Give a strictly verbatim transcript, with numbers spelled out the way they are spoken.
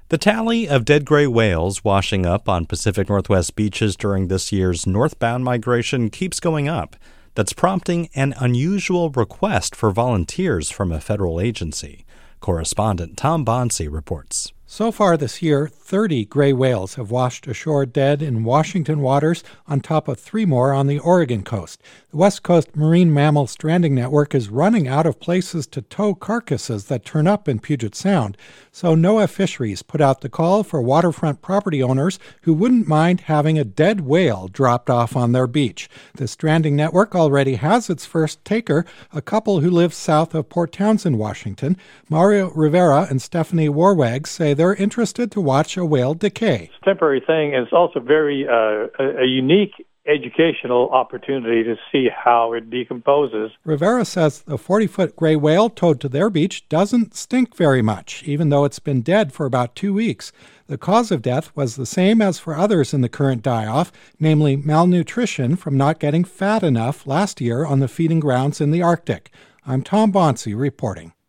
The tally of dead gray whales washing up on Pacific Northwest beaches during this year's northbound migration keeps going up. That's prompting an unusual request for volunteers from a federal agency. Correspondent Tom Bonsi reports. So far this year, thirty gray whales have washed ashore dead in Washington waters, on top of three more on the Oregon coast. The West Coast Marine Mammal Stranding Network is running out of places to tow carcasses that turn up in Puget Sound, so NOAA Fisheries put out the call for waterfront property owners who wouldn't mind having a dead whale dropped off on their beach. The Stranding Network already has its first taker, a couple who live south of Port Townsend, Washington. Mario Rivera and Stephanie Warwag say they're interested to watch a whale decay. It's a temporary thing, and it's also very uh, a, a unique educational opportunity to see how it decomposes. Rivera says the forty-foot gray whale towed to their beach doesn't stink very much, even though it's been dead for about two weeks. The cause of death was the same as for others in the current die-off, namely malnutrition from not getting fat enough last year on the feeding grounds in the Arctic. I'm Tom Bonsi reporting.